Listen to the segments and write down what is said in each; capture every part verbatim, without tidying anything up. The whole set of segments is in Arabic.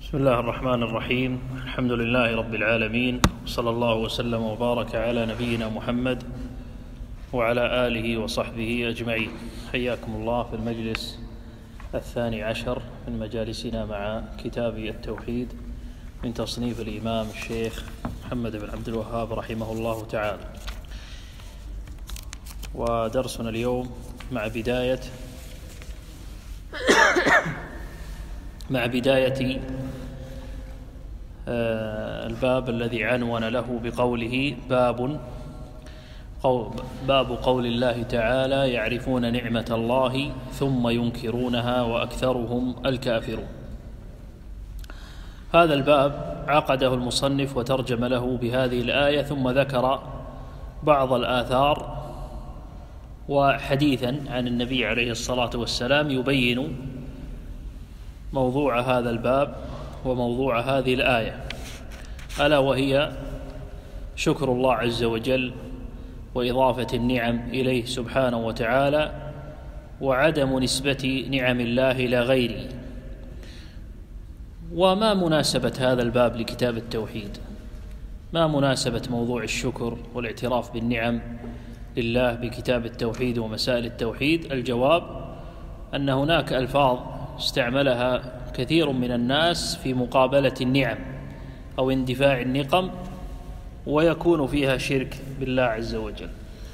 بسم الله الرحمن الرحيم. الحمد لله رب العالمين، وصلى الله وسلم وبارك على نبينا محمد وعلى آله وصحبه أجمعين. حياكم الله في المجلس الثاني عشر من مجالسنا مع كتاب التوحيد من تصنيف الإمام الشيخ محمد بن عبد الوهاب رحمه الله تعالى. ودرسنا اليوم مع بداية مع بداية الباب الذي عنون له بقوله باب باب قول الله تعالى: يعرفون نعمة الله ثم ينكرونها وأكثرهم الكافرون. هذا الباب عقده المصنف وترجم له بهذه الآية، ثم ذكر بعض الآثار وحديثا عن النبي عليه الصلاة والسلام يبين موضوع هذا الباب وموضوع هذه الآية، ألا وهي شكر الله عز وجل وإضافة النعم إليه سبحانه وتعالى، وعدم نسبة نعم الله إلى غيره. وما مناسبة هذا الباب لكتاب التوحيد؟ ما مناسبة موضوع الشكر والاعتراف بالنعم لله بكتاب التوحيد ومسائل التوحيد؟ الجواب أن هناك ألفاظ استعملها كثير من الناس في مقابلة النعم أو اندفاع النقم، ويكون فيها شرك بالله عز وجل.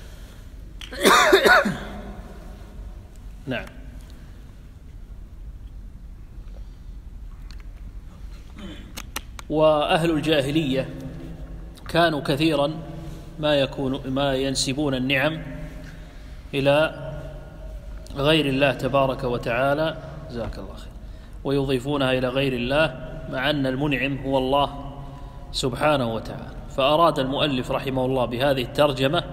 نعم. وأهل الجاهلية كانوا كثيرا ما يكون ما ينسبون النعم إلى غير الله تبارك وتعالى، جزاك الله خير، ويضيفونها إلى غير الله، مع أن المنعم هو الله سبحانه وتعالى. فأراد المؤلف رحمه الله بهذه الترجمة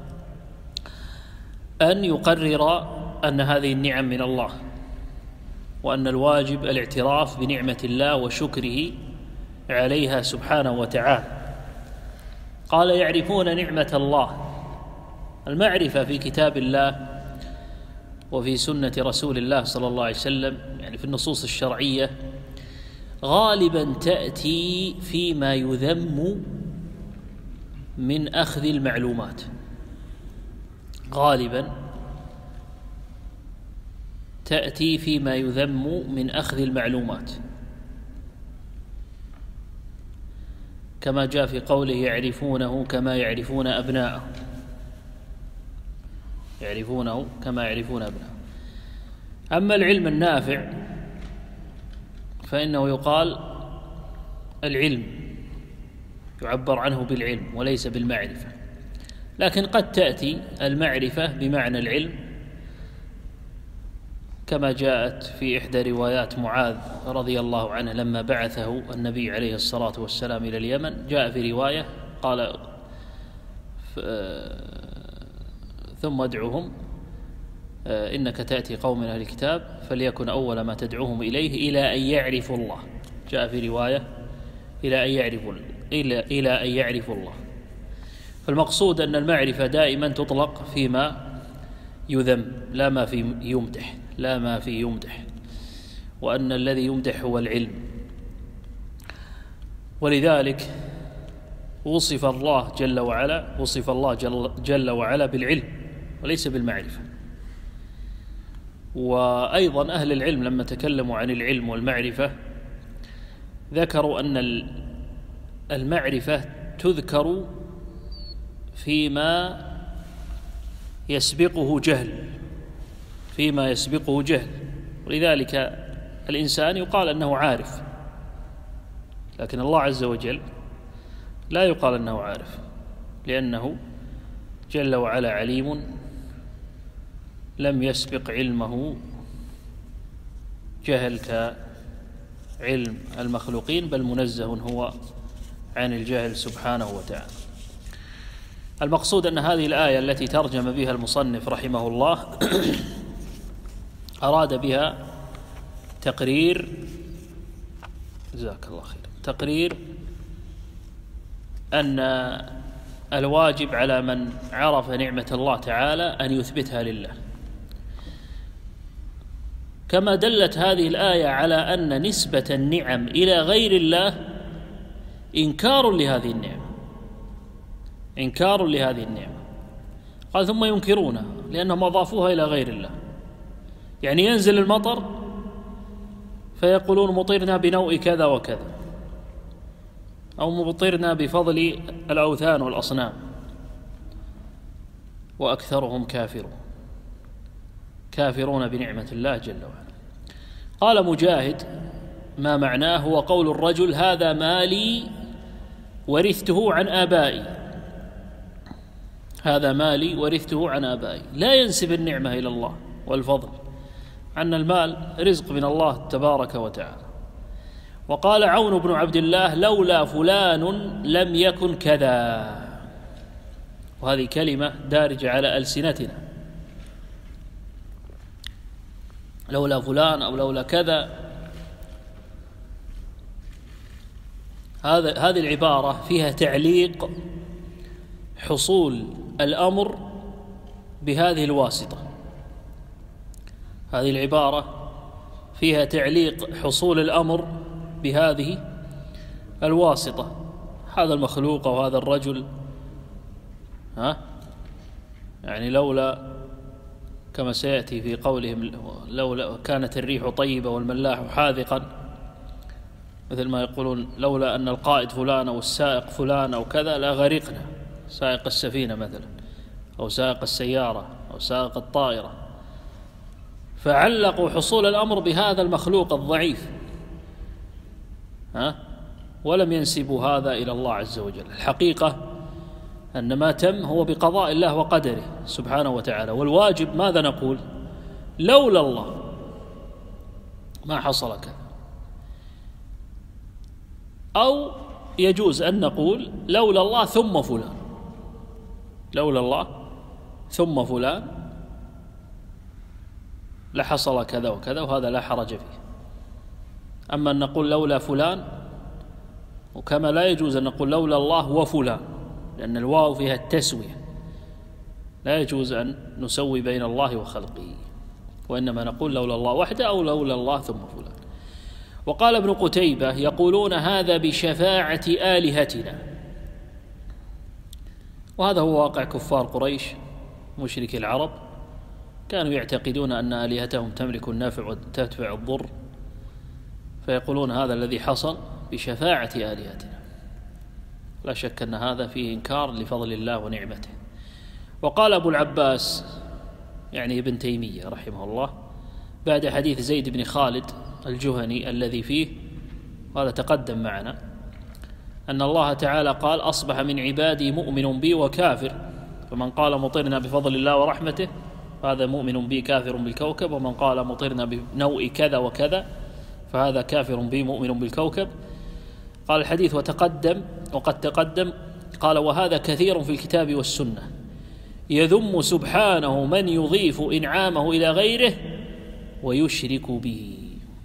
أن يقرر أن هذه النعم من الله، وأن الواجب الاعتراف بنعمة الله وشكره عليها سبحانه وتعالى. قال: يعرفون نعمة الله. المعرفة في كتاب الله وفي سنة رسول الله صلى الله عليه وسلم، يعني في النصوص الشرعية، غالبا تأتي فيما يذم من أخذ المعلومات. غالبا تأتي فيما يذم من أخذ المعلومات، كما جاء في قوله: يعرفونه كما يعرفون أبناءهم. يعرفونه كما يعرفون أبناءهم. أما العلم النافع فإنه يقال العلم، يعبر عنه بالعلم وليس بالمعرفة. لكن قد تأتي المعرفة بمعنى العلم، كما جاءت في إحدى روايات معاذ رضي الله عنه لما بعثه النبي عليه الصلاة والسلام إلى اليمن. جاء في رواية قال: ثم ادعوهم إنك تأتي قوم من أهل الكتاب فليكن أول ما تدعوهم إليه إلى أن يعرفوا الله. جاء في رواية إلى أن يعرفوا إلى إلى أن يعرفوا الله. فالمقصود أن المعرفة دائما تطلق فيما يذم، لا ما في يمدح لا ما في يمدح وأن الذي يمدح هو العلم. ولذلك وصف الله جل وعلا وصف الله جل, جل وعلا بالعلم وليس بالمعرفة. وأيضا أهل العلم لما تكلموا عن العلم والمعرفة ذكروا أن المعرفة تذكر فيما يسبقه جهل فيما يسبقه جهل ولذلك الإنسان يقال أنه عارف، لكن الله عز وجل لا يقال أنه عارف، لأنه جل وعلا عليم لم يسبق علمه جهل كعلم المخلوقين، بل منزه هو عن الجهل سبحانه وتعالى. المقصود أن هذه الآية التي ترجم بها المصنف رحمه الله أراد بها تقرير جزاك الله خير تقرير أن الواجب على من عرف نعمة الله تعالى أن يثبتها لله، كما دلت هذه الآية على أن نسبة النعم إلى غير الله إنكار لهذه النعمة، إنكار لهذه النعمة. قال ثم ينكرونها لأنهم أضافوها إلى غير الله. يعني ينزل المطر فيقولون مطرنا بنوء كذا وكذا، أو مطرنا بفضل الأوثان والأصنام، وأكثرهم كافرون كافرون بنعمة الله جل وعلا. قال مجاهد ما معناه هو قول الرجل هذا مالي ورثته عن آبائي، هذا مالي ورثته عن آبائي، لا ينسب النعمة إلى الله والفضل، أن المال رزق من الله تبارك وتعالى. وقال عون بن عبد الله لولا فلان لم يكن كذا، وهذه كلمة دارجة على ألسنتنا، لولا فلان أو لولا كذا. هذا هذه العبارة فيها تعليق حصول الأمر بهذه الواسطة، هذه العبارة فيها تعليق حصول الأمر بهذه الواسطة. هذا المخلوق أو هذا الرجل، ها يعني لولا كما سيأتي في قولهم لولا كانت الريح طيبة والملاح حاذقا، مثل ما يقولون لولا أن القائد فلان أو السائق فلان أو كذا لا غرقنا، سائق السفينة مثلا أو سائق السيارة أو سائق الطائرة. فعلقوا حصول الأمر بهذا المخلوق الضعيف، ها ولم ينسبوا هذا إلى الله عز وجل. الحقيقة أن ما تم هو بقضاء الله وقدره سبحانه وتعالى، والواجب ماذا نقول؟ لولا الله ما حصل كذا. أو يجوز أن نقول لولا الله ثم فلان، لولا الله ثم فلان لحصل كذا وكذا، وهذا لا حرج فيه. أما أن نقول لولا فلان، وكما لا يجوز أن نقول لولا الله وفلان، لأن الواو فيها التسوية، لا يجوز أن نسوي بين الله وخلقه، وإنما نقول لولا الله وحده أو لولا الله ثم فلان. وقال ابن قتيبة يقولون هذا بشفاعة آلهتنا، وهذا هو واقع كفار قريش مشرك العرب، كانوا يعتقدون أن آلهتهم تملك النافع وتدفع الضر، فيقولون هذا الذي حصل بشفاعة آلهتنا. لا شك أن هذا فيه إنكار لفضل الله ونعمته. وقال أبو العباس يعني ابن تيمية رحمه الله بعد حديث زيد بن خالد الجهني الذي فيه، وهذا تقدم معنا، أن الله تعالى قال أصبح من عبادي مؤمن بي وكافر، فمن قال مطرنا بفضل الله ورحمته فهذا مؤمن بي كافر بالكوكب، ومن قال مطرنا بنوء كذا وكذا فهذا كافر بي مؤمن بالكوكب. قال الحديث وتقدم وقد تقدم، قال وهذا كثير في الكتاب والسنة، يذم سبحانه من يضيف إنعامه إلى غيره ويشرك به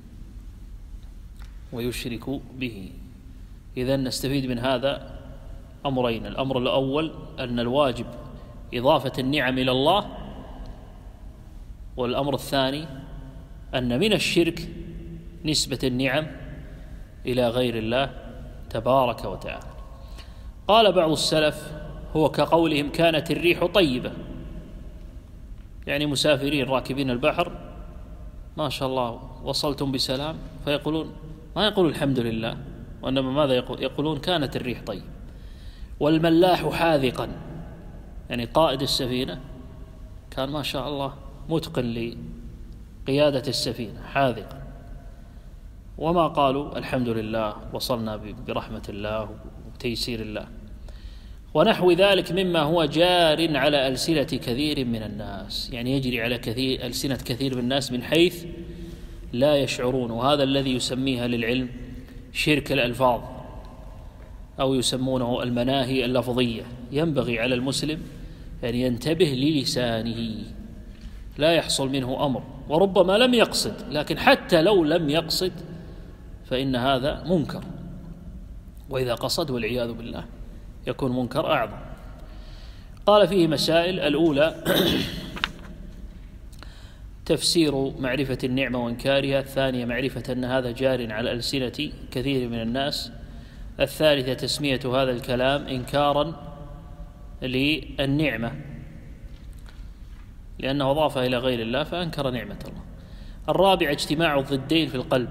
ويشرك به. إذن نستفيد من هذا أمرين: الأمر الأول أن الواجب إضافة النعم إلى الله، والأمر الثاني أن من الشرك نسبة النعم إلى غير الله تبارك وتعالى. قال بعض السلف هو كقولهم كانت الريح طيبة، يعني مسافرين راكبين البحر ما شاء الله وصلتم بسلام، فيقولون ما يقولون الحمد لله، وإنما ماذا يقول؟ يقولون كانت الريح طيب. والملاح حاذقا، يعني قائد السفينة كان ما شاء الله متقن لقيادة السفينة حاذقا، وما قالوا الحمد لله وصلنا برحمة الله وتيسير الله. ونحو ذلك مما هو جار على ألسنة كثير من الناس، يعني يجري على كثير ألسنة كثير من الناس من حيث لا يشعرون، وهذا الذي يسميها للعلم شرك الألفاظ، أو يسمونه المناهي اللفظية. ينبغي على المسلم أن ينتبه للسانه، لا يحصل منه أمر وربما لم يقصد، لكن حتى لو لم يقصد فإن هذا منكر، وإذا قصد والعياذ بالله يكون منكر أعظم. قال فيه مسائل: الأولى تفسير معرفة النعمة وإنكارها. الثانية معرفة أن هذا جار على ألسنة كثير من الناس. الثالثة تسمية هذا الكلام إنكارا للنعمة لأنه أضافها إلى غير الله فأنكر نعمة الله. الرابعة اجتماع الضدين في القلب.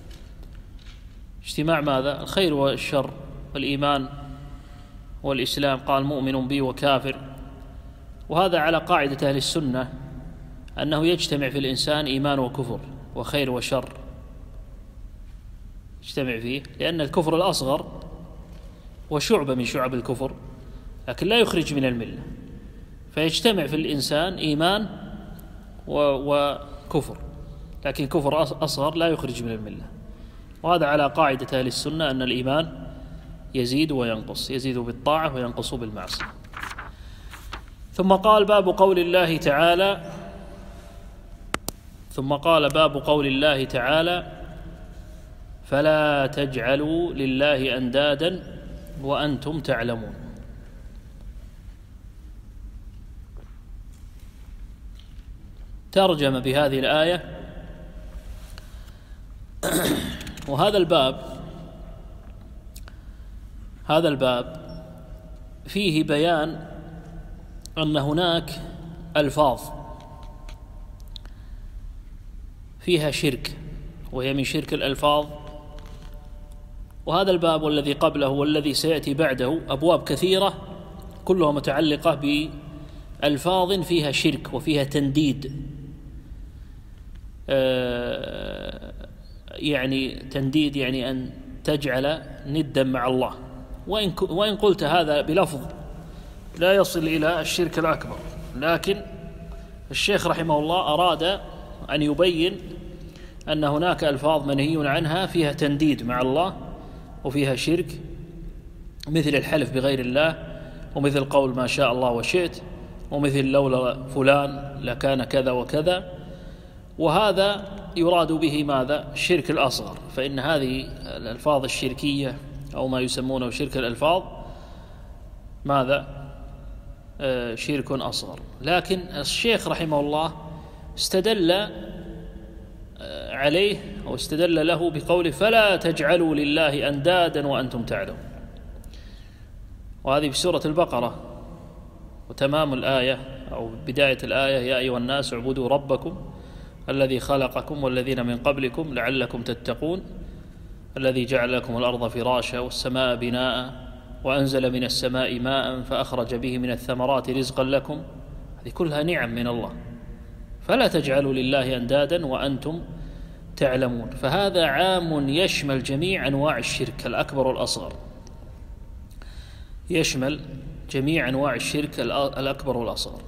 اجتماع ماذا؟ الخير والشر والإيمان والإسلام. قال مؤمن بي وكافر، وهذا على قاعدة أهل السنة أنه يجتمع في الإنسان إيمان وكفر وخير وشر، يجتمع فيه، لأن الكفر الأصغر وشعبة من شعب الكفر لكن لا يخرج من الملة، فيجتمع في الإنسان إيمان وكفر، لكن كفر أصغر لا يخرج من الملة. وهذا على قاعدة أهل السنة أن الإيمان يزيد وينقص، يزيد بالطاعة وينقص بالمعصية. ثم قال باب قول الله تعالى ثم قال باب قول الله تعالى فلا تجعلوا لله أندادا وأنتم تعلمون. ترجم بهذه الآية. وهذا الباب هذا الباب فيه بيان أن هناك ألفاظ فيها شرك، وهي من شرك الألفاظ. وهذا الباب والذي قبله والذي سيأتي بعده أبواب كثيرة كلها متعلقة بألفاظ فيها شرك وفيها تنديد، آه يعني تنديد يعني أن تجعل ندا مع الله، وإن وإن قلت هذا بلفظ لا يصل إلى الشرك الأكبر، لكن الشيخ رحمه الله أراد أن يبين أن هناك ألفاظ منهي عنها فيها تنديد مع الله وفيها شرك، مثل الحلف بغير الله، ومثل قول ما شاء الله وشئت، ومثل لولا فلان لكان كذا وكذا. وهذا يراد به ماذا؟ الشرك الأصغر، فإن هذه الألفاظ الشركية أو ما يسمونه شرك الألفاظ ماذا؟ آه شرك أصغر. لكن الشيخ رحمه الله استدل آه عليه أو استدل له بقوله فلا تجعلوا لله أندادا وأنتم تعلمون، وهذه في سورة البقرة، وتمام الآية أو بداية الآية يا أيها الناس اعبدوا ربكم الذي خلقكم والذين من قبلكم لعلكم تتقون الذي جعل لكم الأرض فراشا والسماء بناء وأنزل من السماء ماء فأخرج به من الثمرات رزقا لكم. هذه كلها نعم من الله. فلا تجعلوا لله أندادا وأنتم تعلمون، فهذا عام يشمل جميع أنواع الشرك الأكبر والأصغر، يشمل جميع أنواع الشرك الأكبر والأصغر.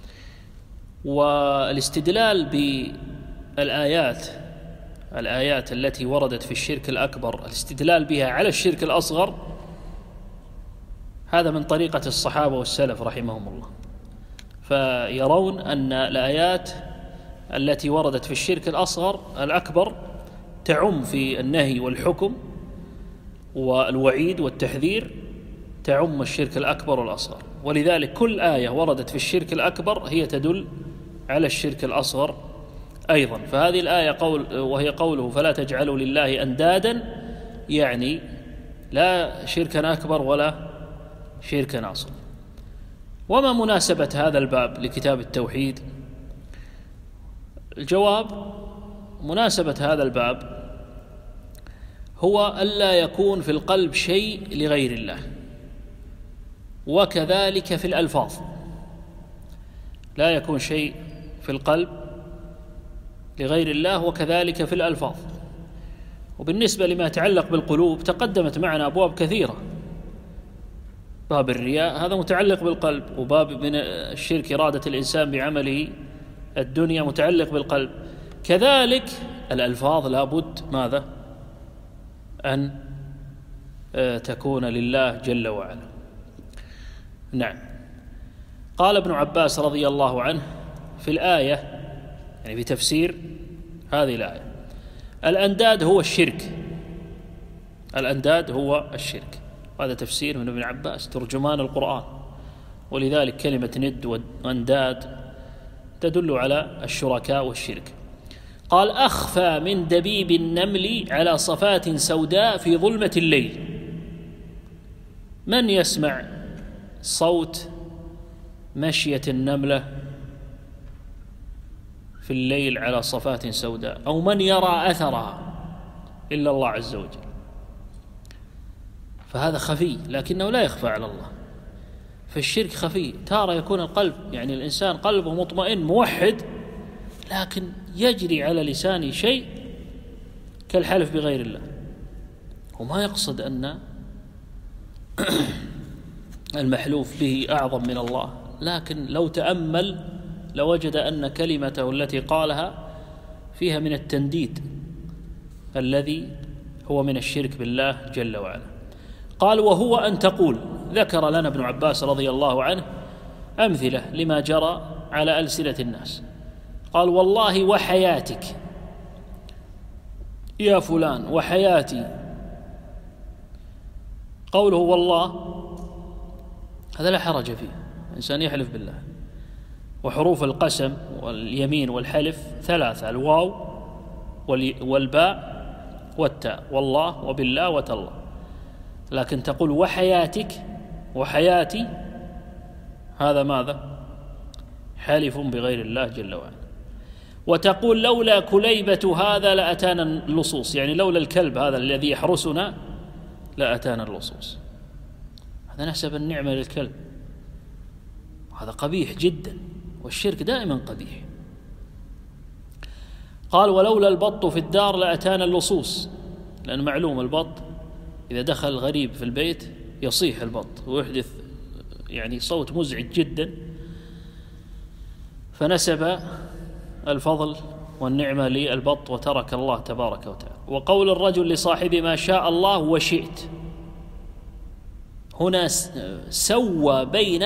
والاستدلال بالآيات الآيات التي وردت في الشرك الأكبر، الاستدلال بها على الشرك الأصغر، هذا من طريقة الصحابة والسلف رحمهم الله. فيرون أن الآيات التي وردت في الشرك الأصغر الأكبر تعم في النهي والحكم والوعيد والتحذير، تعم الشرك الأكبر والأصغر. ولذلك كل آية وردت في الشرك الأكبر هي تدل على الشرك الأصغر أيضا. فهذه الآية قول وهي قوله فلا تجعلوا لله أندادا، يعني لا شركا أكبر ولا شركا أصغر. وما مناسبة هذا الباب لكتاب التوحيد؟ الجواب: مناسبة هذا الباب هو ألا يكون في القلب شيء لغير الله، وكذلك في الألفاظ لا يكون شيء في القلب لغير الله، وكذلك في الألفاظ. وبالنسبة لما يتعلق بالقلوب تقدمت معنا أبواب كثيرة. باب الرياء هذا متعلق بالقلب، وباب من الشرك إرادة الإنسان بعمله الدنيا متعلق بالقلب. كذلك الألفاظ لابد ماذا؟ أن تكون لله جل وعلا. نعم. قال ابن عباس رضي الله عنه في الآية، يعني في تفسير هذه الآية: الأنداد هو الشرك، الأنداد هو الشرك. وهذا تفسير من ابن عباس ترجمان القرآن. ولذلك كلمة ند وأنداد تدل على الشركاء والشرك. قال: أخفى من دبيب النمل على صفات سوداء في ظلمة الليل. من يسمع صوت مشية النملة في الليل على صفات سوداء، أو من يرى أثرها إلا الله عز وجل؟ فهذا خفي لكنه لا يخفى على الله. فالشرك خفي، تارة يكون القلب يعني الإنسان قلبه مطمئن موحد، لكن يجري على لسانه شيء كالحلف بغير الله، وما يقصد أن المحلوف به أعظم من الله، لكن لو تأمل لوجد أن كلمته التي قالها فيها من التنديد الذي هو من الشرك بالله جل وعلا. قال: وهو أن تقول. ذكر لنا ابن عباس رضي الله عنه أمثلة لما جرى على ألسنة الناس. قال: والله وحياتك يا فلان، وحياتي. قوله والله هذا لا حرج فيه، إنسان يحلف بالله. وحروف القسم واليمين والحلف ثلاثة: الواو والباء والتاء، والله وبالله وتالله. لكن تقول وحياتك، وحياتي، هذا ماذا؟ حالف بغير الله جل وعلا. وتقول لولا كليبة هذا لأتانا اللصوص، يعني لولا الكلب هذا الذي يحرسنا لأتانا اللصوص. هذا نسب النعمة للكلب، هذا قبيح جدا، والشرك دائما قبيح. قال: ولولا البط في الدار لأتانا اللصوص، لأن معلوم البط إذا دخل الغريب في البيت يصيح البط ويحدث يعني صوت مزعج جدا، فنسب الفضل والنعمة للبط وترك الله تبارك وتعالى. وقول الرجل لصاحبه ما شاء الله وشئت، هنا سوى بين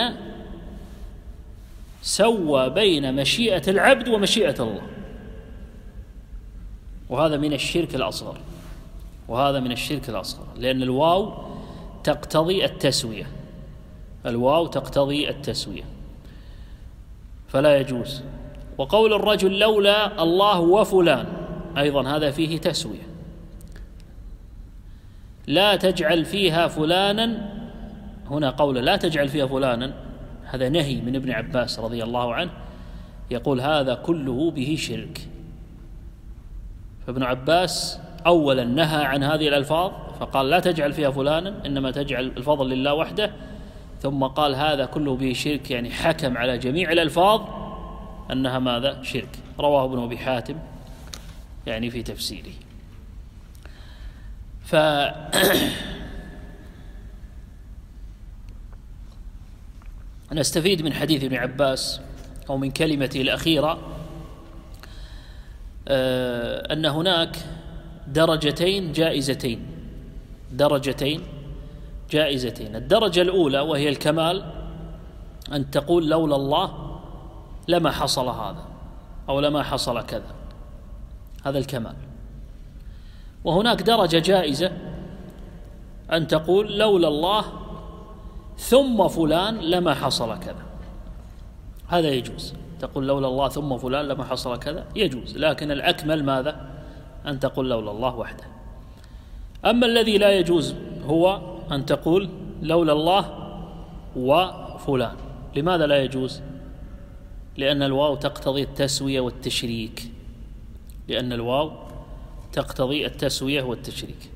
سوى بين مشيئة العبد ومشيئة الله، وهذا من الشرك الأصغر، وهذا من الشرك الأصغر، لأن الواو تقتضي التسوية، الواو تقتضي التسوية فلا يجوز. وقول الرجل لولا الله وفلان أيضا هذا فيه تسوية، لا تجعل فيها فلانا، هنا قول لا تجعل فيها فلانا هذا نهي من ابن عباس رضي الله عنه، يقول هذا كله به شرك. فابن عباس أولا نهى عن هذه الألفاظ فقال لا تجعل فيها فلانا، إنما تجعل الفضل لله وحده، ثم قال هذا كله به شرك، يعني حكم على جميع الألفاظ أنها ماذا؟ شرك. رواه ابن أبي حاتم يعني في تفسيره. ف نستفيد من حديث ابن عباس أو من كلمته الأخيرة أن هناك درجتين جائزتين، درجتين جائزتين. الدرجة الأولى وهي الكمال، أن تقول لولا الله لما حصل هذا أو لما حصل كذا، هذا الكمال. وهناك درجة جائزة أن تقول لولا الله ثم فلان لما حصل كذا، هذا يجوز. تقول لولا الله ثم فلان لما حصل كذا يجوز، لكن الأكمل ماذا؟ أن تقول لولا الله وحده. أما الذي لا يجوز هو أن تقول لولا الله وفلان. لماذا لا يجوز؟ لأن الواو تقتضي التسوية والتشريك، لأن الواو تقتضي التسوية والتشريك.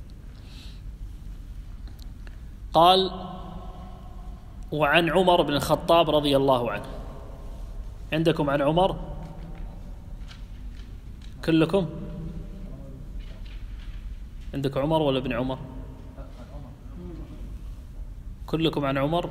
قال: وعن عمر بن الخطاب رضي الله عنه. عندكم عن عمر كلكم؟ عندك عمر ولا ابن عمر؟ كلكم عن عمر؟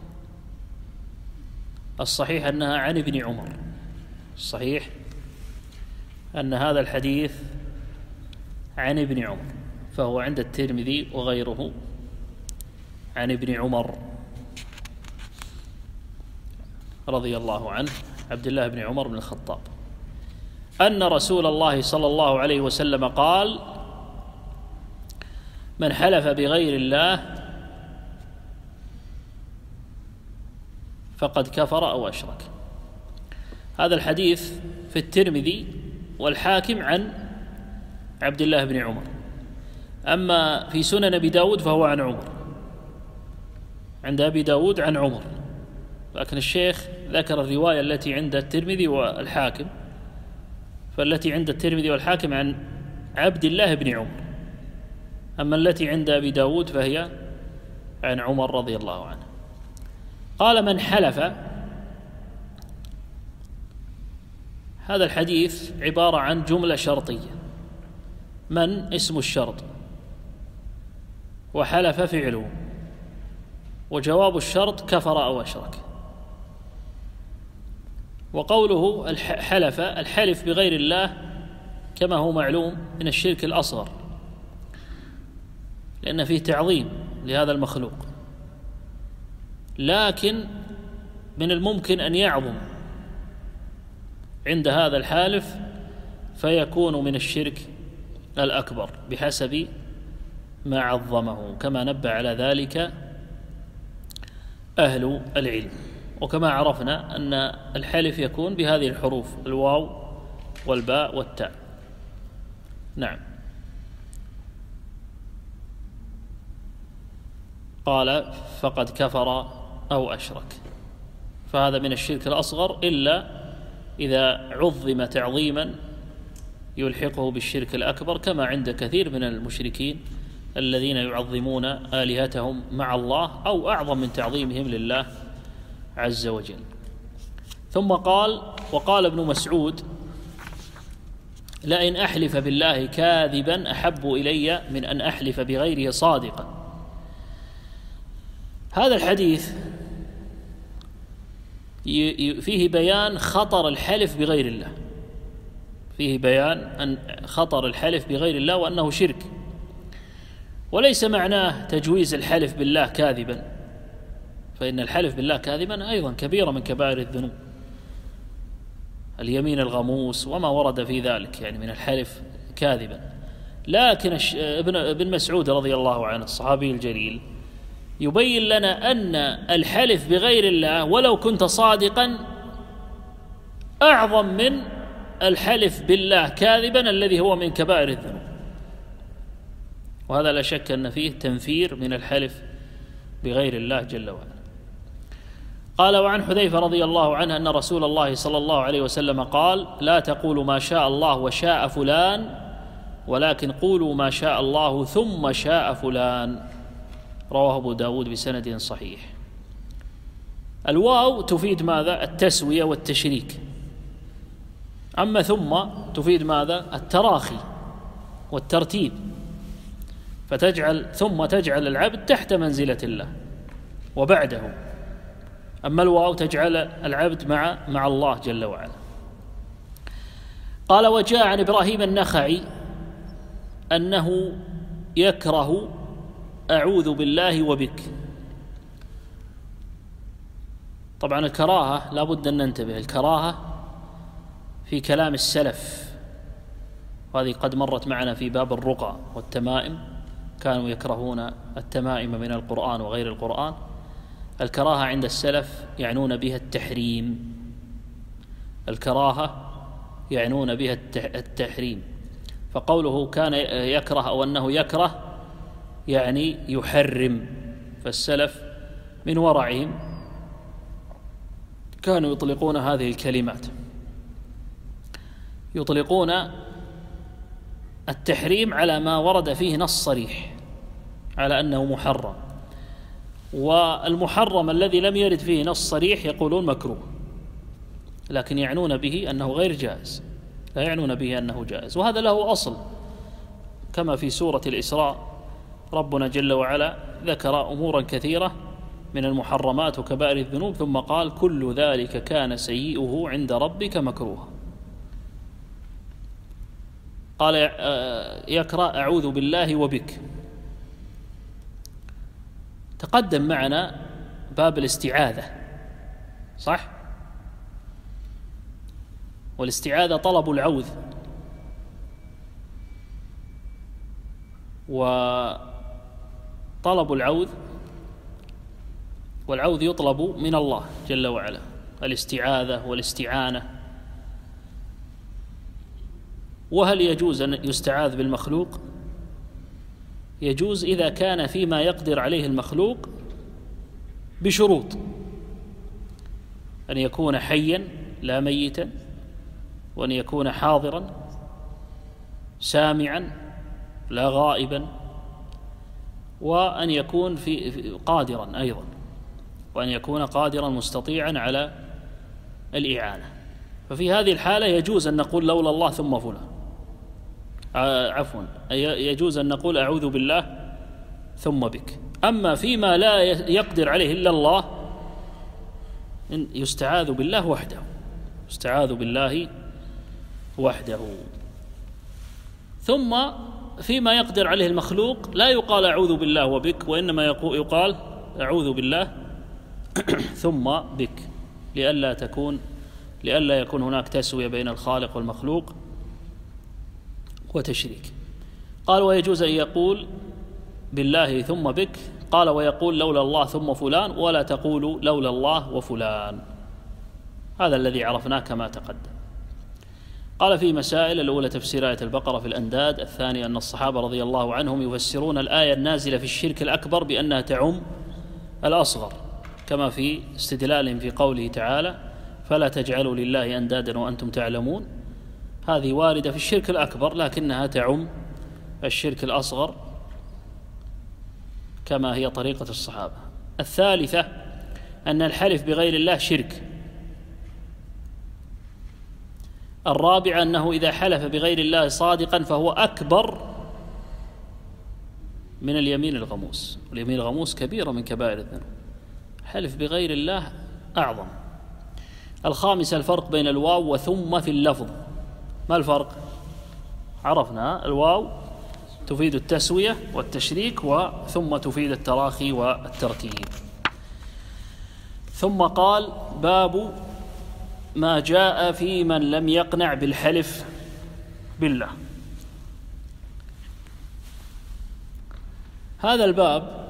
الصحيح أنها عن ابن عمر، الصحيح أن هذا الحديث عن ابن عمر، فهو عند الترمذي وغيره عن ابن عمر رضي الله عنه عبد الله بن عمر بن الخطاب أن رسول الله صلى الله عليه وسلم قال: من حلف بغير الله فقد كفر أو أشرك. هذا الحديث في الترمذي والحاكم عن عبد الله بن عمر، أما في سنن أبي داود فهو عن عمر، عند أبي داود عن عمر، لكن الشيخ ذكر الرواية التي عند الترمذي والحاكم، فالتي عند الترمذي والحاكم عن عبد الله بن عمر، أما التي عند أبي داود فهي عن عمر رضي الله عنه. قال: من حلف. هذا الحديث عبارة عن جملة شرطية، من اسم الشرط، وحلف فعله، وجواب الشرط كفر أو أشرك. وقوله حلف، الحلف بغير الله كما هو معلوم من الشرك الأصغر، لأن فيه تعظيم لهذا المخلوق، لكن من الممكن أن يعظم عند هذا الحالف فيكون من الشرك الأكبر بحسب ما عظمه، كما نبه على ذلك أهل العلم. وكما عرفنا أن الحلف يكون بهذه الحروف: الواو والباء والتاء. نعم. قال: فقد كفر أو أشرك، فهذا من الشرك الأصغر، إلا إذا عظم تعظيما يلحقه بالشرك الأكبر، كما عند كثير من المشركين الذين يعظمون آلهتهم مع الله أو أعظم من تعظيمهم لله عز وجل. ثم قال: وقال ابن مسعود: لئن أحلف بالله كاذبا أحب إلي من أن أحلف بغيره صادقا. هذا الحديث فيه بيان خطر الحلف بغير الله، فيه بيان أن خطر الحلف بغير الله وأنه شرك، وليس معناه تجويز الحلف بالله كاذبا، فإن الحلف بالله كاذبا أيضا كبيرة من كبائر الذنوب، اليمين الغموس وما ورد في ذلك يعني من الحلف كاذبا. لكن ابن مسعود رضي الله عنه الصحابي الجليل يبين لنا أن الحلف بغير الله ولو كنت صادقا أعظم من الحلف بالله كاذبا الذي هو من كبائر الذنوب، وهذا لا شك أن فيه تنفير من الحلف بغير الله جل وعلا. قال: وعن حذيفة رضي الله عنه أن رسول الله صلى الله عليه وسلم قال: لا تقولوا ما شاء الله وشاء فلان، ولكن قولوا ما شاء الله ثم شاء فلان. رواه أبو داود بسند صحيح. الواو تفيد ماذا؟ التسوية والتشريك، أما ثم تفيد ماذا؟ التراخي والترتيب، فتجعل ثم تجعل العبد تحت منزلة الله وبعده، أما الواو تجعل العبد مع مع الله جل وعلا. قال: وجاء عن إبراهيم النخعي أنه يكره أعوذ بالله وبك. طبعا الكراهة لا بد أن ننتبه، الكراهة في كلام السلف، وهذه قد مرت معنا في باب الرقى والتمائم، كانوا يكرهون التمائم من القرآن وغير القرآن. الكراهة عند السلف يعنون بها التحريم، الكراهة يعنون بها التحريم، فقوله كان يكره أو أنه يكره يعني يحرم. فالسلف من ورعهم كانوا يطلقون هذه الكلمات، يطلقون التحريم على ما ورد فيه نص صريح على أنه محرم، والمحرم الذي لم يرد فيه نص صريح يقولون مكروه، لكن يعنون به أنه غير جائز، لا يعنون به أنه جائز. وهذا له أصل، كما في سورة الإسراء ربنا جل وعلا ذكر أمورا كثيرة من المحرمات وكبائر الذنوب، ثم قال: كل ذلك كان سيئه عند ربك مكروها. قال: يكره أعوذ بالله وبك. تقدم معنا باب الاستعاذة، صح؟ والاستعاذة طلب العوذ، وطلب العوذ والعوذ يطلب من الله جل وعلا، الاستعاذة والاستعانة وهل يجوز أن يستعاذ بالمخلوق؟ يجوز إذا كان فيما يقدر عليه المخلوق بشروط: أن يكون حيا لا ميتا، وأن يكون حاضرا سامعا لا غائبا، وأن يكون في قادرا أيضا، وأن يكون قادرا مستطيعا على الإعانة. ففي هذه الحالة يجوز أن نقول لولا الله ثم فلان، عفوا يجوز أن نقول أعوذ بالله ثم بك. أما فيما لا يقدر عليه إلا الله يستعاذ بالله وحده، يستعاذ بالله وحده. ثم فيما يقدر عليه المخلوق لا يقال أعوذ بالله وبك، وإنما يقال أعوذ بالله ثم بك، لئلا تكون لئلا يكون هناك تسوية بين الخالق والمخلوق وتشريك. قال: ويجوز أن يقول بالله ثم بك. قال: ويقول لولا الله ثم فلان، ولا تقول لولا الله وفلان. هذا الذي عرفناه كما تقدم. قال: في مسائل: الأولى تفسير آية البقرة في الأنداد. الثانية أن الصحابة رضي الله عنهم يفسرون الآية النازلة في الشرك الأكبر بأنها تعم الأصغر، كما في استدلالهم في قوله تعالى: فلا تجعلوا لله أندادا وأنتم تعلمون. هذه واردة في الشرك الأكبر، لكنها تعم الشرك الأصغر كما هي طريقة الصحابة. الثالثة أن الحلف بغير الله شرك. الرابعة أنه إذا حلف بغير الله صادقا فهو أكبر من اليمين الغموس، واليمين الغموس كبيرة من كبائر الذنوب، حلف بغير الله أعظم. الخامسة الفرق بين الواو وثم في اللفظ. ما الفرق؟ عرفنا الواو تفيد التسوية والتشريك، وثم تفيد التراخي والترتيب. ثم قال: باب ما جاء في من لم يقنع بالحلف بالله. هذا الباب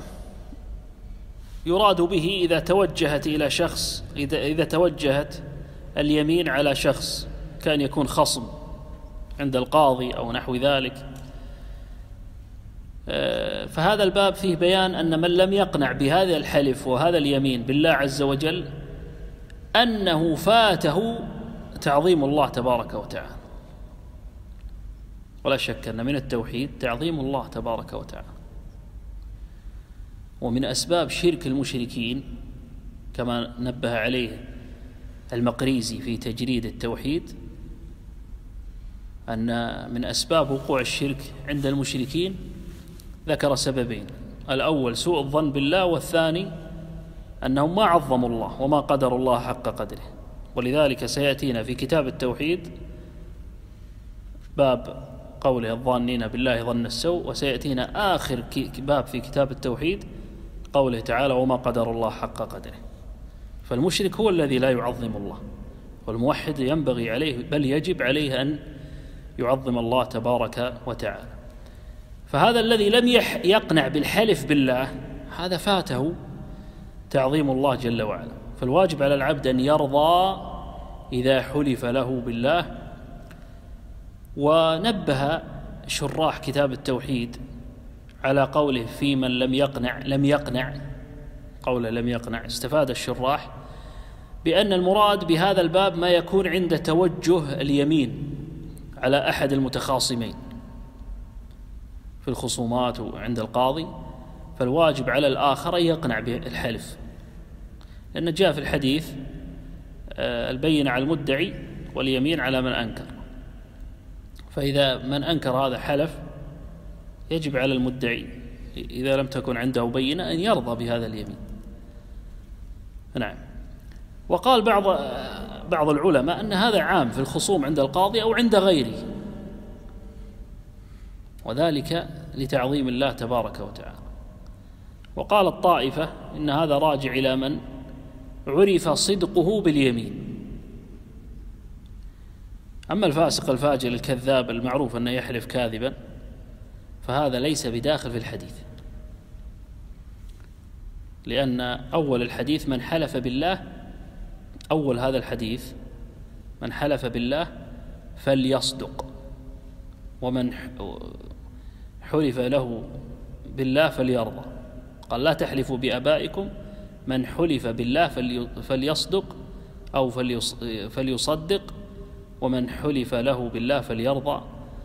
يراد به إذا توجهت إلى شخص، إذا, إذا توجهت اليمين على شخص كان يكون خصم عند القاضي أو نحو ذلك، فهذا الباب فيه بيان أن من لم يقنع بهذا الحلف وهذا اليمين بالله عز وجل أنه فاته تعظيم الله تبارك وتعالى. ولا شك أن من التوحيد تعظيم الله تبارك وتعالى، ومن أسباب شرك المشركين كما نبه عليه المقريزي في تجريد التوحيد أن من أسباب وقوع الشرك عند المشركين ذكر سببين: الأول سوء الظن بالله، والثاني أنهم ما عظموا الله وما قدروا الله حق قدره. ولذلك سيأتينا في كتاب التوحيد باب قوله الظانين بالله ظن السوء، وسيأتينا آخر باب في كتاب التوحيد قوله تعالى وما قدر الله حق قدره. فالمشرك هو الذي لا يعظم الله، والموحد ينبغي عليه بل يجب عليه أن يعظم الله تبارك وتعالى. فهذا الذي لم يقنع بالحلف بالله هذا فاته تعظيم الله جل وعلا. فالواجب على العبد أن يرضى إذا حلف له بالله. ونبه شراح كتاب التوحيد على قوله في من لم يقنع لم يقنع قوله لم يقنع، استفاد الشراح بأن المراد بهذا الباب ما يكون عند توجه اليمين على أحد المتخاصمين في الخصومات عند القاضي، فالواجب على الآخر أن يقنع بالحلف، لأن جاء في الحديث البينة على المدعي واليمين على من أنكر. فإذا من أنكر هذا حلف يجب على المدعي إذا لم تكن عنده بينة أن يرضى بهذا اليمين. نعم. وقال بعض بعض العلماء أن هذا عام في الخصوم عند القاضي أو عند غيره، وذلك لتعظيم الله تبارك وتعالى. وقال الطائفة إن هذا راجع إلى من عرف صدقه باليمين. أما الفاسق الفاجر الكذاب المعروف أنه يحلف كاذبا فهذا ليس بداخل في الحديث، لأن أول الحديث من حلف بالله، أول هذا الحديث من حلف بالله فليصدق، ومن حلف له بالله فليرضى. قال لا تحلفوا بآبائكم، من حلف بالله فليصدق أو فليصدق، ومن حلف له بالله فليرضى.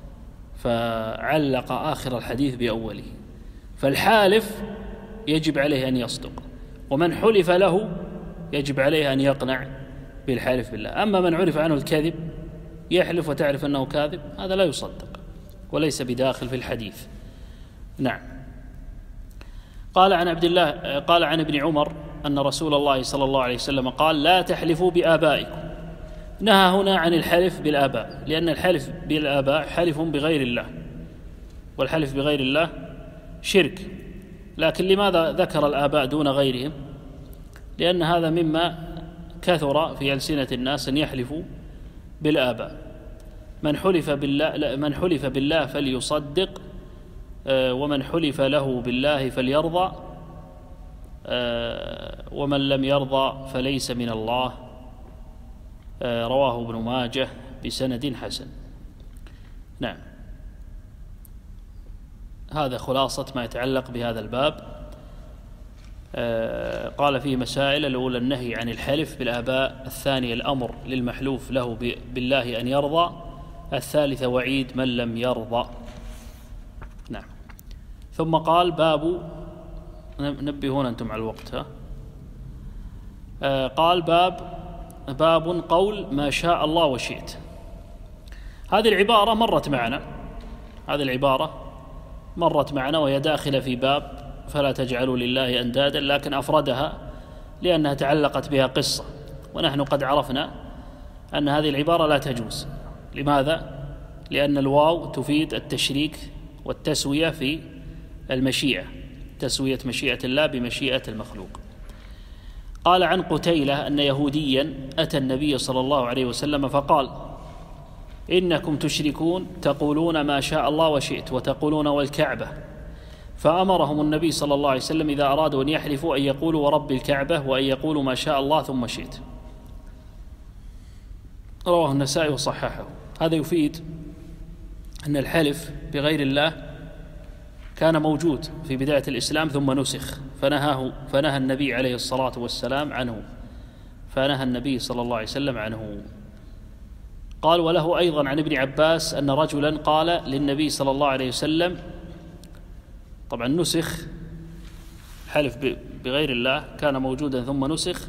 فعلق آخر الحديث بأوله. فالحالف يجب عليه أن يصدق، ومن حلف له يجب عليه أن يقنع بالحلف بالله. أما من عرف عنه الكذب يحلف وتعرف أنه كاذب، هذا لا يصدق وليس بداخل في الحديث. نعم. قال عن عبد الله قال عن ابن عمر أن رسول الله صلى الله عليه وسلم قال لا تحلفوا بآبائكم. نهى هنا عن الحلف بالآباء، لأن الحلف بالآباء حلف بغير الله، والحلف بغير الله شرك. لكن لماذا ذكر الآباء دون غيرهم؟ لأن هذا مما كثر في ألسنة الناس أن يحلفوا بالآباء. من حلف بالله من حلف بالله فليصدق، ومن حلف له بالله فليرضى، ومن لم يرضى فليس من الله. رواه ابن ماجه بسند حسن. نعم. هذا خلاصة ما يتعلق بهذا الباب. قال فيه مسائل: الأولى النهي عن الحلف بالآباء، الثانية الأمر للمحلوف له بالله أن يرضى، الثالثة وعيد من لم يرضى. نعم. ثم قال: باب، نبهون أنتم على الوقت، ها؟ آه قال: باب باب قول ما شاء الله وشئت. هذه العبارة مرت معنا هذه العبارة مرت معنا وهي داخلة في باب فلا تجعلوا لله أندادا، لكن أفردها لأنها تعلقت بها قصة، ونحن قد عرفنا أن هذه العبارة لا تجوز. لماذا؟ لأن الواو تفيد التشريك والتسوية في المشيئة، تسوية مشيئة الله بمشيئة المخلوق. قال عن قتيلة أن يهوديا أتى النبي صلى الله عليه وسلم فقال: إنكم تشركون تقولون ما شاء الله وشئت وتقولون والكعبة. فأمرهم النبي صلى الله عليه وسلم إذا أرادوا أن يحلفوا أن يقولوا ورب الكعبة، وأن يقولوا ما شاء الله ثم شئت. رواه النسائي وصححه. هذا يفيد أن الحلف بغير الله كان موجود في بداية الإسلام ثم نسخ، فنهاه فنهى النبي عليه الصلاة والسلام عنه فنهى النبي صلى الله عليه وسلم عنه. قال: وله أيضا عن ابن عباس أن رجلا قال للنبي صلى الله عليه وسلم، طبعا نسخ حلف بغير الله كان موجودا ثم نسخ،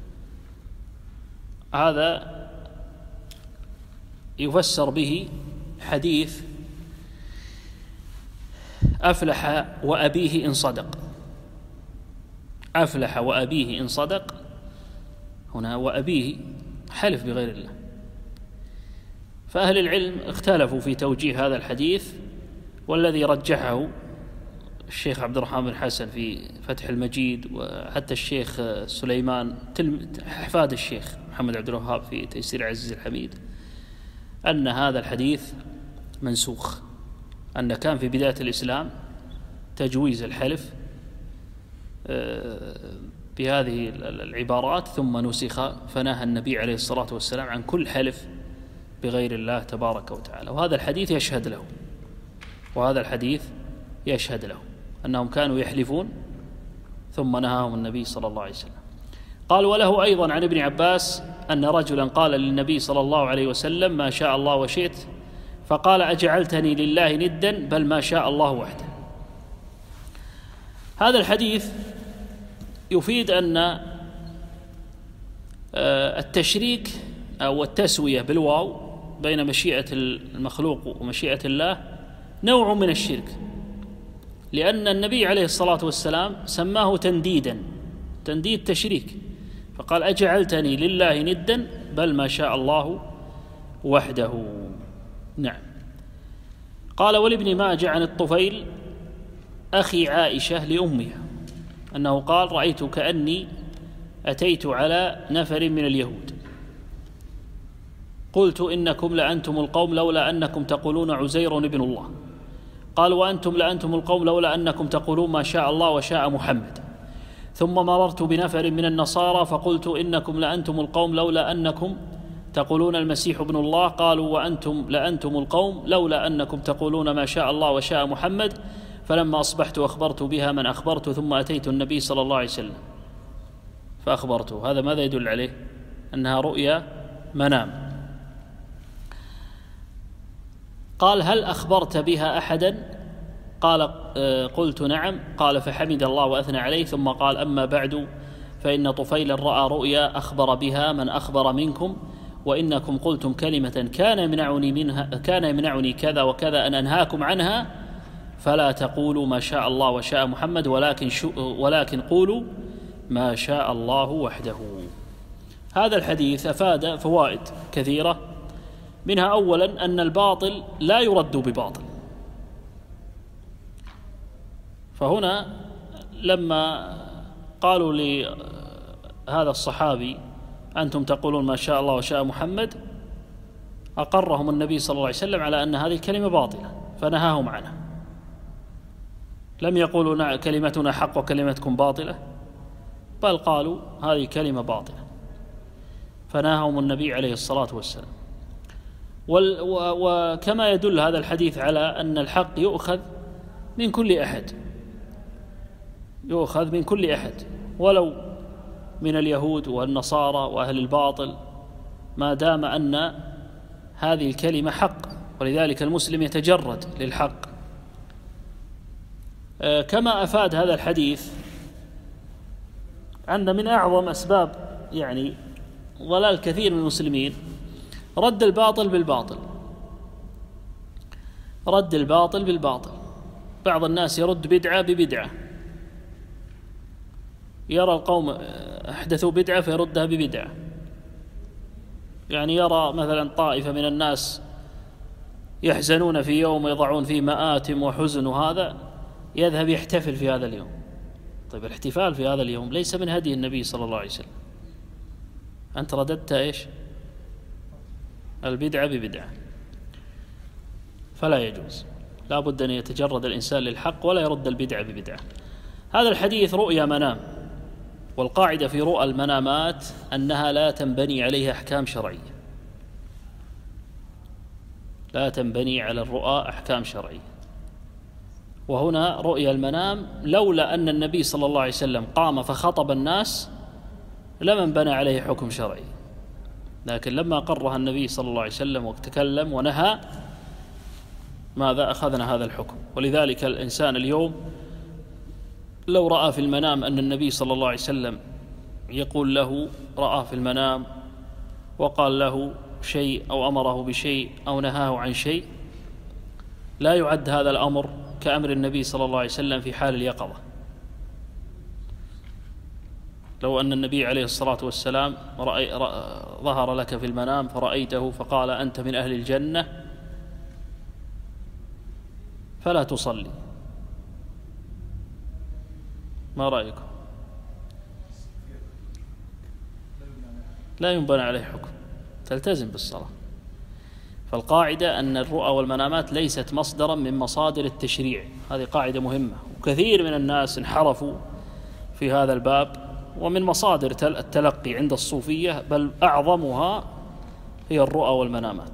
هذا يفسر به حديث أفلح وأبيه إن صدق. أفلح وأبيه إن صدق، هنا وأبيه حلف بغير الله. فأهل العلم اختلفوا في توجيه هذا الحديث، والذي رجحه الشيخ عبد الرحمن بن حسن في فتح المجيد، وحتى الشيخ سليمان حفاد الشيخ محمد عبد الوهاب في تيسير عزيز الحميد، أن هذا الحديث منسوخ، أن كان في بداية الإسلام تجويز الحلف بهذه العبارات ثم نسخ، فنهى النبي عليه الصلاة والسلام عن كل حلف بغير الله تبارك وتعالى. وهذا الحديث يشهد له وهذا الحديث يشهد له أنهم كانوا يحلفون ثم نهاهم النبي صلى الله عليه وسلم. قال: وله أيضا عن ابن عباس أن رجلا قال للنبي صلى الله عليه وسلم ما شاء الله وشئت، فقال: أجعلتني لله ندا بل ما شاء الله وحده. هذا الحديث يفيد أن التشريك أو التسوية بالواو بين مشيئة المخلوق ومشيئة الله نوع من الشرك، لأن النبي عليه الصلاة والسلام سماه تنديدا، تنديد تشريك، فقال: أجعلتني لله ندا بل ما شاء الله وحده. نعم. قال: ولابن ماجه عن الطفيل أخي عائشة لأمها أنه قال: رأيت كأني أتيت على نفر من اليهود قلت: إنكم لأنتم القوم لولا أنكم تقولون عزير ابن الله. قال: وأنتم لأنتم القوم لولا أنكم تقولون ما شاء الله وشاء محمد. ثم مررت بنفر من النصارى فقلت: إنكم لأنتم القوم لولا أنكم تقولون المسيح ابن الله، قالوا وأنتم لأنتم القوم لولا أنكم تقولون ما شاء الله وشاء محمد، فلما أصبحت أخبرت بها من أخبرت، ثم أتيت النبي صلى الله عليه وسلم فأخبرته. هذا ماذا يدل عليه؟ أنها رؤيا منام. قال هل أخبرت بها أحدا؟ قال قلت نعم. قال فحمد الله وأثنى عليه، ثم قال أما بعد فإن طفيلا رأى رؤيا أخبر بها من أخبر منكم، وإنكم قلتم كلمة كان يمنعني منها كان يمنعني كذا وكذا أن أنهاكم عنها، فلا تقولوا ما شاء الله وشاء محمد، ولكن ولكن قولوا ما شاء الله وحده. هذا الحديث أفاد فوائد كثيرة، منها أولا أن الباطل لا يرد بباطل. فهنا لما قالوا لهذا الصحابي أنتم تقولون ما شاء الله وشاء محمد، أقرهم النبي صلى الله عليه وسلم على أن هذه الكلمة باطلة فنهاهم عنها. لم يقولوا كلمتنا حق وكلمتكم باطلة، بل قالوا هذه كلمة باطلة فنهاهم النبي عليه الصلاة والسلام. وكما يدل هذا الحديث على أن الحق يؤخذ من كل أحد، يؤخذ من كل أحد ولو من اليهود والنصارى وأهل الباطل، ما دام أن هذه الكلمة حق، ولذلك المسلم يتجرد للحق. كما أفاد هذا الحديث أن من أعظم أسباب يعني ضلال كثير من المسلمين رد الباطل بالباطل، رد الباطل بالباطل. بعض الناس يرد بدعة ببدعة، يرى القوم أحدثوا بدعة فيردها ببدعة. يعني يرى مثلا طائفة من الناس يحزنون في يوم يضعون فيه مآتم وحزن، وهذا يذهب يحتفل في هذا اليوم. طيب الاحتفال في هذا اليوم ليس من هدي النبي صلى الله عليه وسلم، أنت رددت إيش؟ البدعة ببدعة، فلا يجوز. لا بد أن يتجرد الإنسان للحق ولا يرد البدعة ببدعة. هذا الحديث رؤيا منام، والقاعدة في رؤى المنامات أنها لا تنبني عليها أحكام شرعية، لا تنبني على الرؤى أحكام شرعية. وهنا رؤيا المنام لولا أن النبي صلى الله عليه وسلم قام فخطب الناس لما انبنى عليه حكم شرعي، لكن لما قرها النبي صلى الله عليه وسلم وتكلم ونهى ماذا؟ أخذنا هذا الحكم. ولذلك الإنسان اليوم لو رأى في المنام أن النبي صلى الله عليه وسلم يقول له، رأى في المنام وقال له شيء أو أمره بشيء أو نهاه عن شيء، لا يعد هذا الأمر كأمر النبي صلى الله عليه وسلم في حال اليقظة. لو أن النبي عليه الصلاة والسلام رأي ظهر لك في المنام فرأيته فقال أنت من أهل الجنة فلا تصلي، ما رأيكم؟ لا ينبنى عليه حكم، تلتزم بالصلاة. فالقاعدة أن الرؤى والمنامات ليست مصدرا من مصادر التشريع، هذه قاعدة مهمة، وكثير من الناس انحرفوا في هذا الباب. ومن مصادر التلقي عند الصوفية بل أعظمها هي الرؤى والمنامات.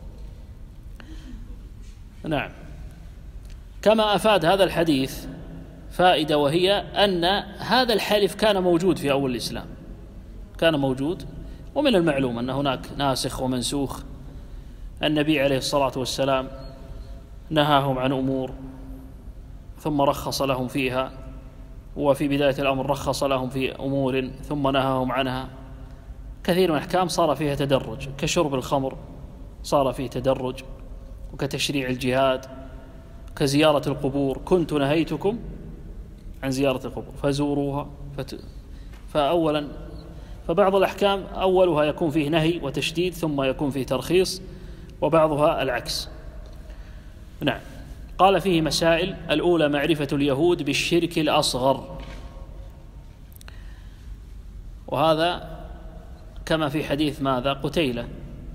نعم. كما أفاد هذا الحديث فائدة، وهي أن هذا الحلف كان موجود في أول الإسلام، كان موجود، ومن المعلوم أن هناك ناسخ ومنسوخ. النبي عليه الصلاة والسلام نهاهم عن أمور ثم رخص لهم فيها، وفي بداية الأمر رخص لهم في أمور ثم نهاهم عنها. كثير من الأحكام صار فيها تدرج، كشرب الخمر صار فيه تدرج، وكتشريع الجهاد، كزيارة القبور، كنت نهيتكم عن زيارة القبور فزوروها. فت... فأولا فبعض الأحكام أولها يكون فيه نهي وتشديد ثم يكون فيه ترخيص، وبعضها العكس. نعم. قال فيه مسائل: الأولى معرفة اليهود بالشرك الأصغر، وهذا كما في حديث ماذا؟ قتيلة.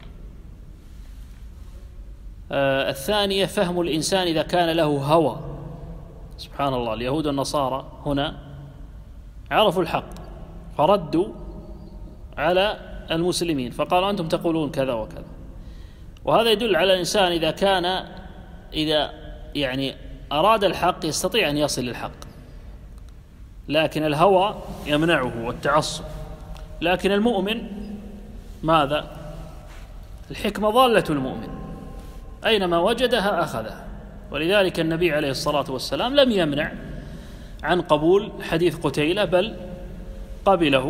آه الثانية فهم الإنسان إذا كان له هوى. سبحان الله، اليهود والنصارى هنا عرفوا الحق فردوا على المسلمين، فقال أنتم تقولون كذا وكذا. وهذا يدل على الإنسان إذا كان إذا يعني أراد الحق يستطيع أن يصل للحق، لكن الهوى يمنعه والتعصب. لكن المؤمن ماذا؟ الحكمة ضالة المؤمن، أينما وجدها أخذها. ولذلك النبي عليه الصلاة والسلام لم يمنع عن قبول حديث قتيلة، بل قبله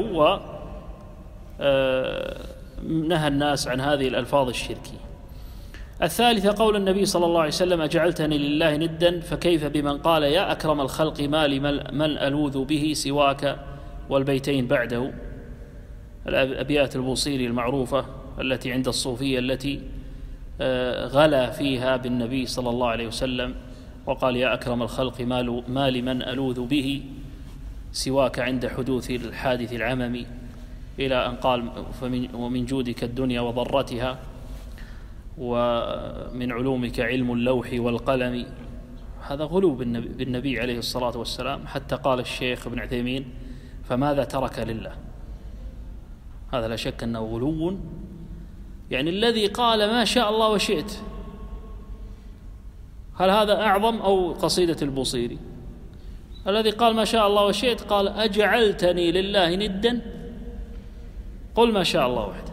ونهى الناس عن هذه الألفاظ الشركية. الثالثة قول النبي صلى الله عليه وسلم: أجعلتني لله ندا فكيف بمن قال يا أكرم الخلق ما لي من ألوذ به سواك، والبيتين بعده، الأبيات البوصيري المعروفة التي عند الصوفية التي غلا فيها بالنبي صلى الله عليه وسلم وقال يا أكرم الخلق ما لي من ألوذ به سواك عند حدوث الحادث العممي، إلى أن قال ومن جودك الدنيا وضرتها، ومن علومك علم اللوح والقلم. هذا غلو بالنبي عليه الصلاة والسلام، حتى قال الشيخ ابن عثيمين: فماذا ترك لله؟ هذا لا شك أنه غلو. يعني الذي قال ما شاء الله وشئت، هل هذا أعظم أو قصيدة البوصيري؟ الذي قال ما شاء الله وشئت قال: أجعلتني لله ندا قل ما شاء الله وحده،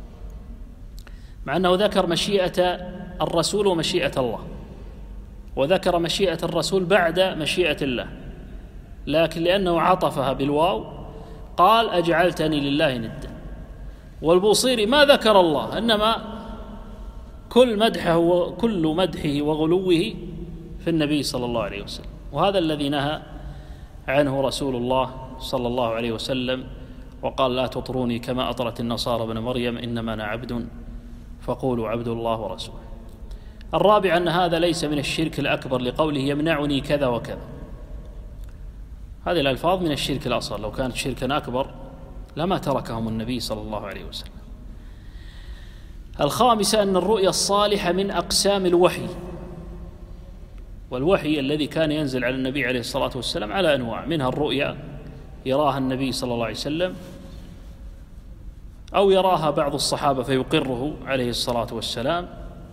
مع أنه ذكر مشيئة الرسول ومشيئة الله، وذكر مشيئة الرسول بعد مشيئة الله، لكن لأنه عطفها بالواو قال أجعلتني لله ندا. والبوصيري ما ذكر الله، إنما كل مدحه وكل مدحه وغلوه في النبي صلى الله عليه وسلم. وهذا الذي نهى عنه رسول الله صلى الله عليه وسلم، وقال: لا تطروني كما أطرت النصارى ابن مريم، إنما أنا عبد فقولوا عبد الله ورسوله. الرابع أن هذا ليس من الشرك الأكبر، لقوله يمنعني كذا وكذا. هذه الألفاظ من الشرك الأصغر، لو كانت شركا أكبر لما تركهم النبي صلى الله عليه وسلم. الخامسة أن الرؤيا الصالحة من أقسام الوحي، والوحي الذي كان ينزل على النبي عليه الصلاة والسلام على أنواع، منها الرؤيا يراها النبي صلى الله عليه وسلم، أو يراها بعض الصحابة فيقره عليه الصلاة والسلام،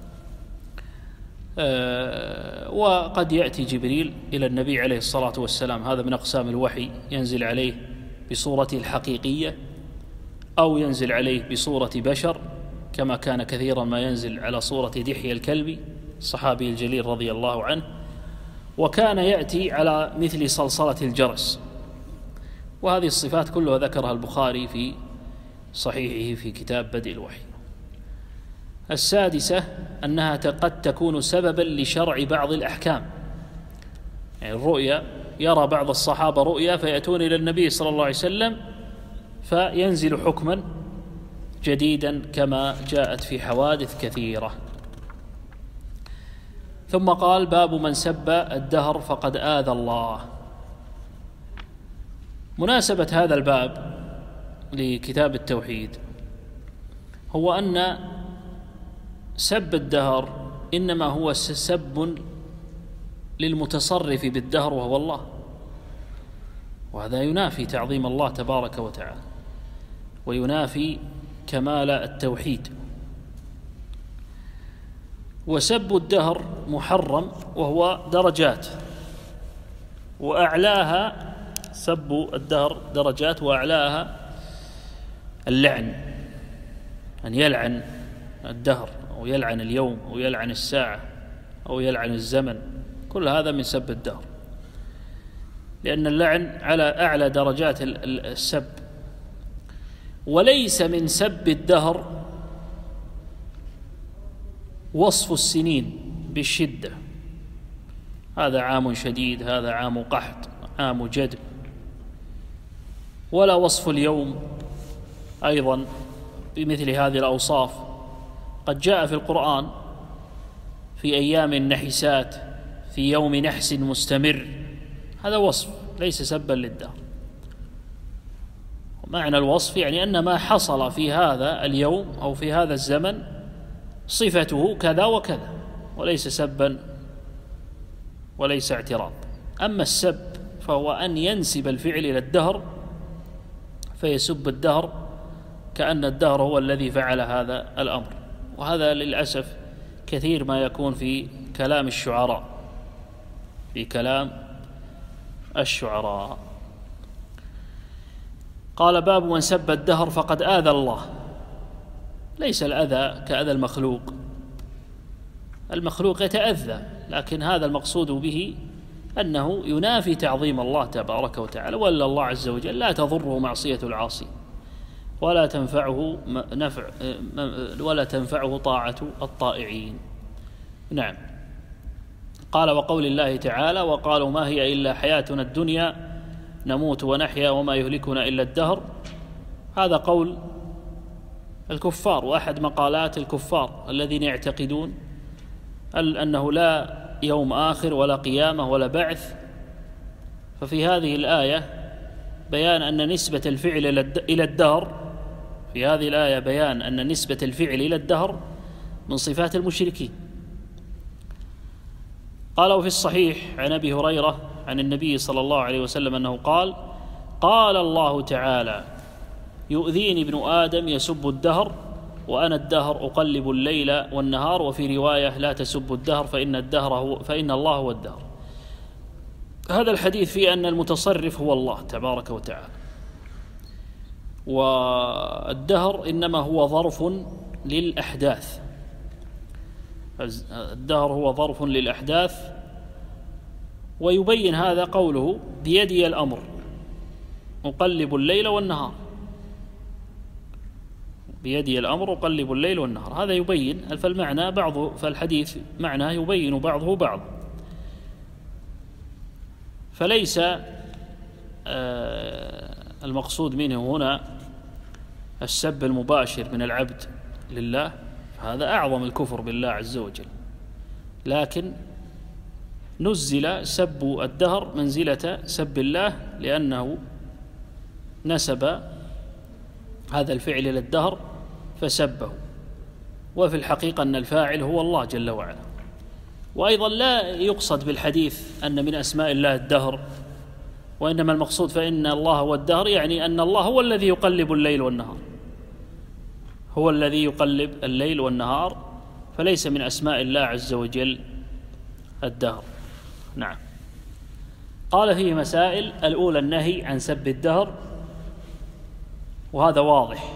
وقد يأتي جبريل إلى النبي عليه الصلاة والسلام، هذا من أقسام الوحي، ينزل عليه بصورته الحقيقية، أو ينزل عليه بصورة بشر، كما كان كثيرا ما ينزل على صورة دحية الكلبي الصحابي الجليل رضي الله عنه، وكان يأتي على مثل صلصلة الجرس. وهذه الصفات كلها ذكرها البخاري في صحيحه في كتاب بدء الوحي. السادسة أنها قد تكون سببا لشرع بعض الأحكام، يعني الرؤيا يرى بعض الصحابة رؤيا فيأتون إلى النبي صلى الله عليه وسلم فينزل حكما جديدا، كما جاءت في حوادث كثيرة. ثم قال: باب من سب الدهر فقد آذى الله. مناسبة هذا الباب لكتاب التوحيد هو أن سب الدهر إنما هو سب للمتصرف بالدهر وهو الله، وهذا ينافي تعظيم الله تبارك وتعالى، وينافي كمال التوحيد. وسب الدهر محرم، وهو درجات، وأعلاها سب الدهر درجات، وأعلاها اللعن، أن يلعن الدهر أو يلعن اليوم أو يلعن الساعة أو يلعن الزمن، كل هذا من سب الدهر، لأن اللعن على أعلى درجات السب. وليس من سب الدهر وصف السنين بالشدة، هذا عام شديد، هذا عام قحط، عام جدب، ولا وصف اليوم أيضا بمثل هذه الأوصاف. قد جاء في القرآن في أيام نحسات، في يوم نحس مستمر، هذا وصف ليس سبا للدهر. معنى الوصف يعني أن ما حصل في هذا اليوم أو في هذا الزمن صفته كذا وكذا، وليس سبا وليس اعتراض. أما السب فهو أن ينسب الفعل إلى الدهر، فيسب الدهر كأن الدهر هو الذي فعل هذا الأمر. وهذا للأسف كثير ما يكون في كلام الشعراء في كلام الشعراء. قال: باب من سب الدهر فقد آذى الله. ليس الأذى كأذى المخلوق، المخلوق يتأذى، لكن هذا المقصود به أنه ينافي تعظيم الله تبارك وتعالى. ولا الله عز وجل لا تضره معصية العاصي، ولا تنفعه نفع ولا تنفعه طاعة الطائعين. نعم. قال: وقول الله تعالى: وقالوا ما هي إلا حياتنا الدنيا نموت ونحيا وما يهلكنا إلا الدهر. هذا قول الكفار، وأحد مقالات الكفار الذين يعتقدون أنه لا يوم آخر ولا قيامة ولا بعث. ففي هذه الآية بيان أن نسبة الفعل إلى الدهر في هذه الآية بيان أن نسبة الفعل إلى الدهر من صفات المشركين. قال: وفي الصحيح عن أبي هريرة عن النبي صلى الله عليه وسلم أنه قال: قال الله تعالى: يؤذيني ابن آدم يسب الدهر وأنا الدهر أقلب الليل والنهار. وفي رواية: لا تسب الدهر فإن الدهر هو فإن الله هو الدهر. هذا الحديث فيه أن المتصرف هو الله تبارك وتعالى، والدهر إنما هو ظرف للأحداث. الدهر هو ظرف للأحداث. ويبين هذا قوله: بيدي الأمر أقلب الليل والنهار. بيدي الأمر أقلب الليل والنهار، هذا يبين. فالمعنى بعضه فالحديث معناه يبين بعضه بعض. فليس المقصود منه هنا السب المباشر من العبد لله، هذا أعظم الكفر بالله عز وجل، لكن نزل سب الدهر منزلة سب الله لأنه نسب هذا الفعل إلى الدهر فسبه. وفي الحقيقة أن الفاعل هو الله جل وعلا. وأيضا لا يقصد بالحديث أن من أسماء الله الدهر، وإنما المقصود فإن الله هو الدهر، يعني أن الله هو الذي يقلب الليل والنهار، هو الذي يقلب الليل والنهار، فليس من أسماء الله عز وجل الدهر. نعم. قال: فيه مسائل. الأولى النهي عن سب الدهر، وهذا واضح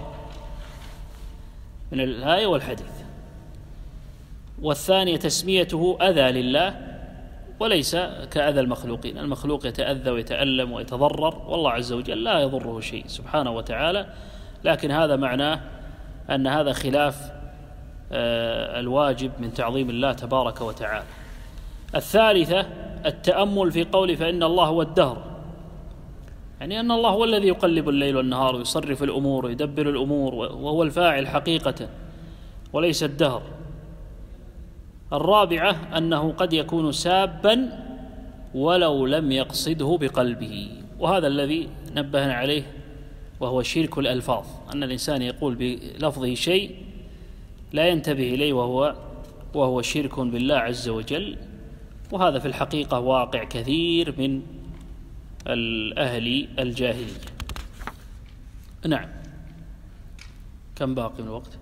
من الآية والحديث. والثانية تسميته أذى لله، وليس كأذى المخلوقين. المخلوق يتأذى ويتألم ويتضرر، والله عز وجل لا يضره شيء سبحانه وتعالى، لكن هذا معناه أن هذا خلاف الواجب من تعظيم الله تبارك وتعالى. الثالثة التأمل في قوله فإن الله هو الدهر، يعني أن الله هو الذي يقلب الليل والنهار ويصرف الأمور ويدبر الأمور، وهو الفاعل حقيقة وليس الدهر. الرابعة أنه قد يكون سابا ولو لم يقصده بقلبه، وهذا الذي نبهنا عليه وهو شرك الألفاظ، أن الإنسان يقول بلفظه شيء لا ينتبه إليه وهو وهو شرك بالله عز وجل. وهذا في الحقيقة واقع كثير من الأهل الجاهلية. نعم. كم باقي من الوقت؟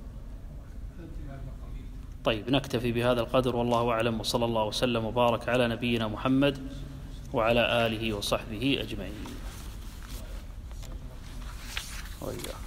طيب، نكتفي بهذا القدر، والله أعلم، وصلى الله وسلم وبارك على نبينا محمد وعلى آله وصحبه أجمعين. وإياكم.